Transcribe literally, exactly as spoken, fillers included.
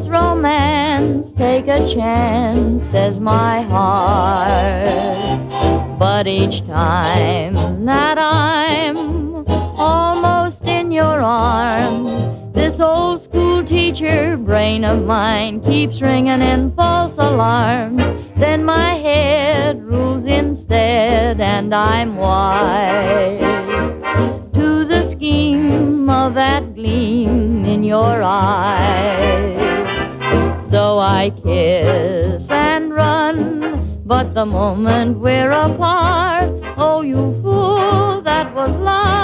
this romance, take a chance, says my heart. But each time that I'm almost in your arms, this old school teacher brain of mine keeps ringing in false alarms. Then my head rules instead, and I'm wise to the scheme of that gleam in your eyes. So I kiss and run, but the moment we're apart, oh, you fool, that was love.